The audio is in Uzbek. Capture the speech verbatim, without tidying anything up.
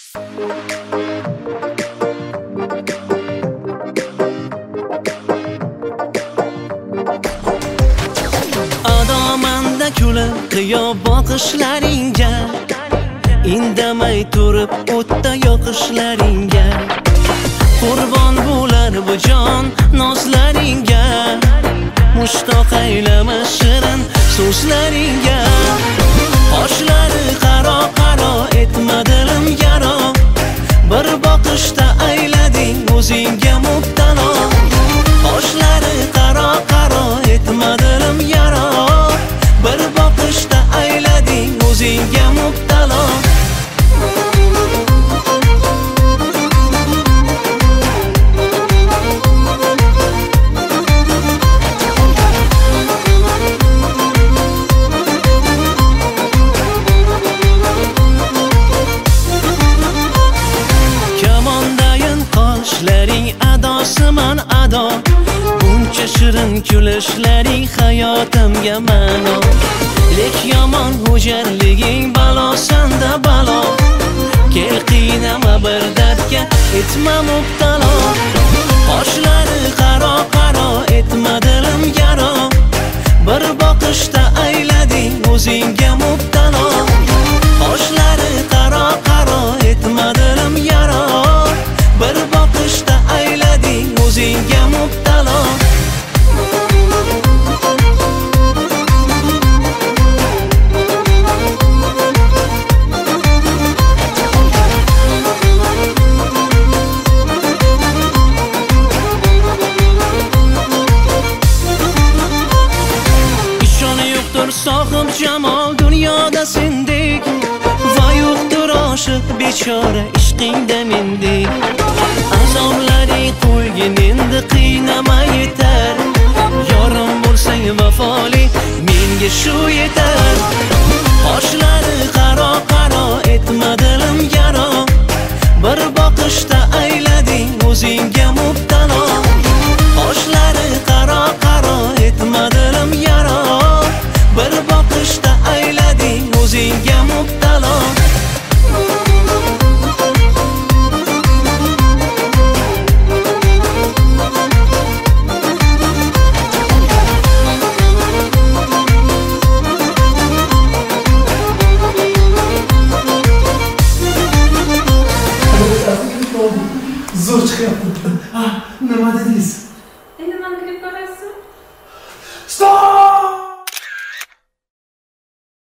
Adomanda kulib qiyo boqishlaringga, indamay turib o'tda yoqishlaringga, qurbon bo'lar bu jon nozlaringga, mushtoq aylama shirin so'zlaringga. Qoshlari qaro qaro etma dilim yaro, bir boqishda aylading o'zingga mubtalo. Qoshlari qaro qaro etma dilim yaro, bir boqishda aylading o'zingga mubtalo. Qoshlaring adosiman ado, buncha shirin kulishlaring hayotimga ma'no. Lek yomon hujarliging balosanda balo, kel qiynama bir dardga etma mubtalo. Qoshlari qaro qaro etma dilim yaro, bir boqishda aylading o'zingga mubtalo. Qoshlari qaro qaro etma dilim yaro, bir boqishda aylading o'zingga mubtalo. Ishoni yo'qdir sohib jamol dunyoda sendek, va yo'qdir oshiq bechora ishqingda mendek. Azoblaring qo'ygin endi qiynama yetar, yorim bo'lsang vafoli menga shu yetar. Qoshlari qaro qaro etma dilim yaro, bir boqishda aylading o'zingga mubtalo. Qoshlari qaro qaro etma dilim yaro, bir boqishda aylading o'zingga mubtalo.